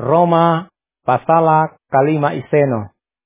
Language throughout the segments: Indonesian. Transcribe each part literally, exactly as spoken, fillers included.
Roma pasala kalima iseno.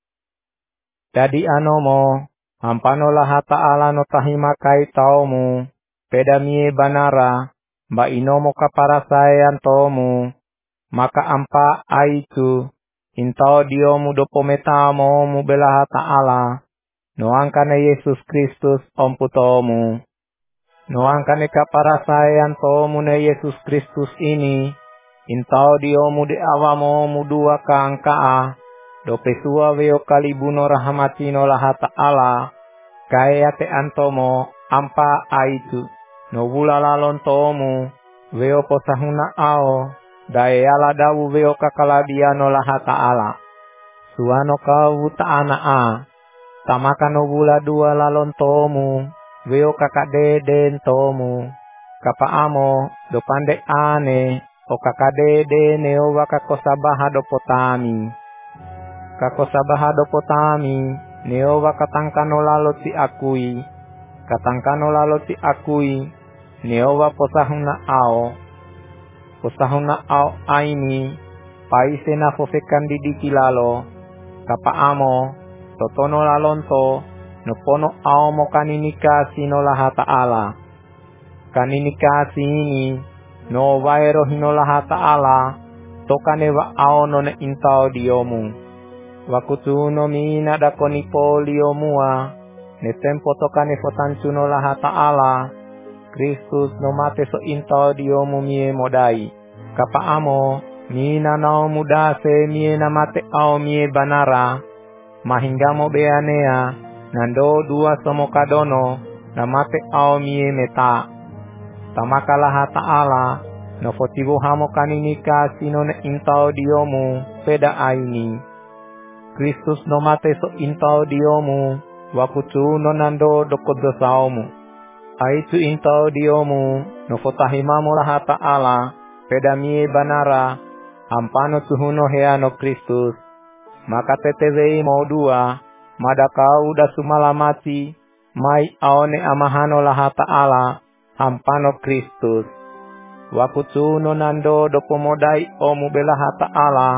Dadi anomo hampano laha ta'ala no tahima kai taumu peda mie banara ba inomo kaparasayan tomu maka ampa aitu intao diomu dopometamo mu belaha ta'ala noangkane Yesus Kristus ompu tomu noangkane kaparasayan tomu ne Yesus Kristus ini intao diomu de awamo mudua kaangkaa do pesua veo kalibuno rahamatino laha ta'ala kaya te antomo ampa aitu no vula lalon tomu veo posahuna ao dae ala dawu veo kakalabiano laha ta'ala suano kau ta'ana a tamaka no vula dua lalon tomu veo kakadeden tomu kapaamo do pande ane o kakadede neo wakakosabaha do potami kakosabaha do potami neo wakatangkano lalo ti akui katangkano lalo ti akui neo wa posahuna ao posahuna ao aini paise na fofekan didiki lalo kapaamo totono lalonto no pono ao mo kaninika sino laha ta'ala kaninika sini no vaero hino laha ta'ala tokane wa ao no ne intao diomu wakutu no mina dakoni polio mua ne tempo tokane fotanchu no laha ta'ala Kristus no mate so intao diomu mie modai kapaamo mina nao muda se mie na mate ao mie banara mahingamo beanea nando dua somo kadono na mate ao mie meta tamaka laha ta'ala no fotivo hamo kaninika sino ne intao diomu peda aini Kristus no mate so intao diomu wakutu no nando dokodosaumu aitu intao diomu no fotahimamo laha ta'ala peda mie banara ampano tuhuno heano Kristus maka tetevei mau dua madakau da sumalamati mai aone amahano laha ta'ala ampano Kristus wakutu no nando do pomodai omu belaha ta'ala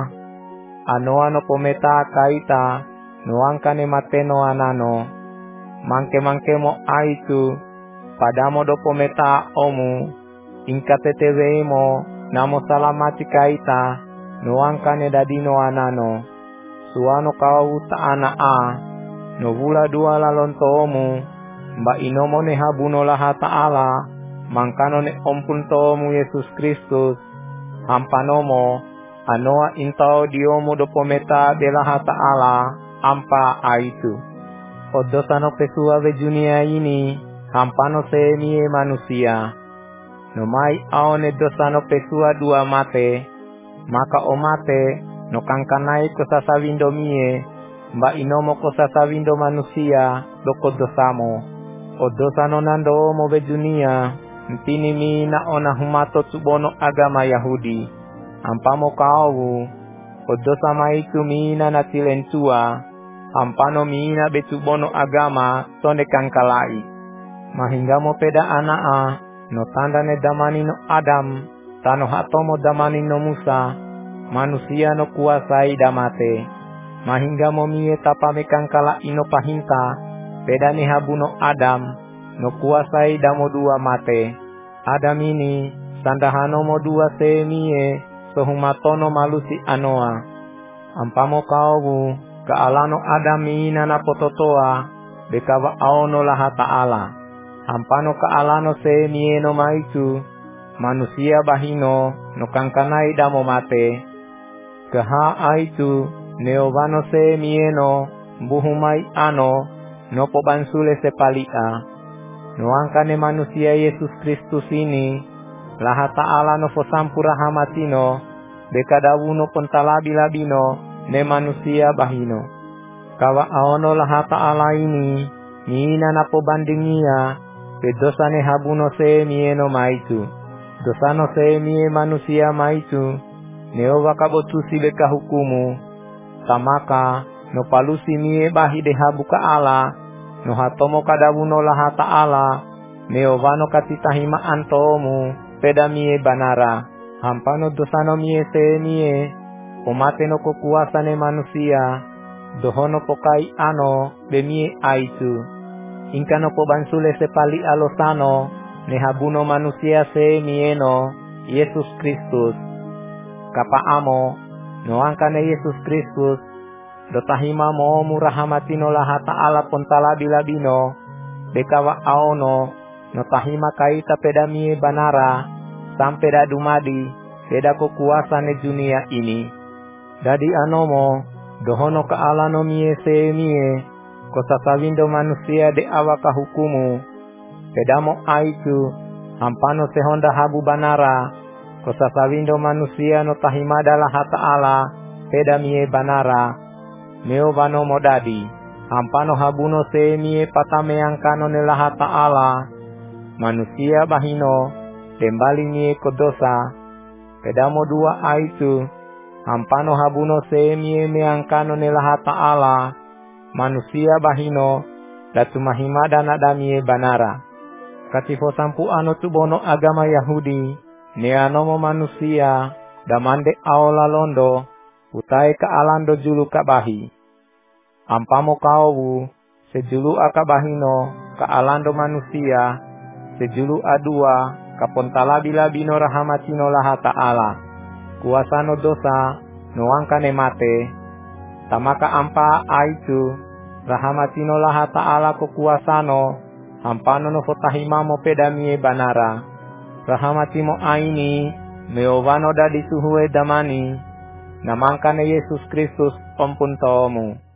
anoa no pometa kaita noangkane mateno anano mangke mangke mo aitu padamo do pometa omu inkatetewe mo namo salamati kaita noangkane dadino anano suano kau ta'ana a no vula dua lalonto omu mba inomo ne habuno laha ta'ala mangkano ne ompun tomu Yesus Kristus ampanomo anoa intao diomu do pometa belaha ta'ala ampa aitu odosano pesua ve dunia ini ampano se mie manusia no mai aone dosano pesua dua mate maka o mate no kangkanai kosasawindo mie mba inomo kosasawindo manusia do kodosamo odosano nando mo ve dunia ntini mina ona humato tubono agama Yahudi ampamo kau odosa maitu mina na tilentua ampano mina betubono agama sonde kangkalai mahingamo peda anaa no tanda ne damani no Adam tano hatomo damani no Musa manusia no kuasai damate mahingamo mie tapame kangkala ino pahinta peda ne habuno Adam no kuasai damo dua mate Adam ini sandahano mo dua se mie sohumatono malusi anoa ampamo kaubu kaalano Adam ina na pototoa bekawa aono laha ta'ala ampano kaalano se mie no maitu manusia bahino no kangkanai damo mate keha aitu neovano se mie no buhumai ano no pobansule sepalia no angkane manusia Yesus Kristus ini laha ta'ala no fosampura hamatino bekadawuno pontalabi-labino ne manusia bahino kawa aono laha ta'ala ini mina na pobandingia pedosane habuno se mieno maitu dosano se mie manusia maitu neo wakabotusi beka hukumu tamaka no palusi mie bahi de habu ka ala no hatomo kadawuno laha ta'ala neo vano katitahima antomu peda mie banara hampano dosano mie se mie pomate no kekuasane manusia, dohono pokai ano bemie aitu. Inka no pobansule sepali alosano, nehabuno manusia se mieno, Yesus Kristus. Kapa amo, no angkane Yesus Kristus, dotahima mo murahamatino laha ta'ala pontalabi-labino, bekawa aono, no tahima kaita pedamie banara, sampai da dumadi, peda ko kuasa ne dunia ini. Dadi anomo, dohono ka alano mie se mie, ko sasawindo manusia de awaka hukumu, pedamo aitu, hampano sehonda habu banara, ko sasawindo manusia no tahimada laha ta'ala, peda mie banara, meo bano modadi, hampano habuno se mie patame angkano ne laha ta'ala, manusia bahino, dembali mie kodosa, pedamo dua aitu, hampano habuno se mie meangkano ne laha ta'ala, manusia bahino, datu mahimada nadamie banara. Katifo sampu ano tubono agama Yahudi, ne anomo manusia, damande aola londo, utai ka alando julu kabahi. Ampamo kaubu, sejulu akabahino, ka alando manusia, sejulu adua, kapontalabi-labino rahamatino laha ta'ala. Kuasano dosa, noangkane mate, tamaka ampa aitu, rahamatino laha ta'ala ko kuasano, hampano no fotahimamo pedamie banara. Rahamatimo aini, meovano dadi suhue damani, namangkane Yesus Kristus ompuntomu.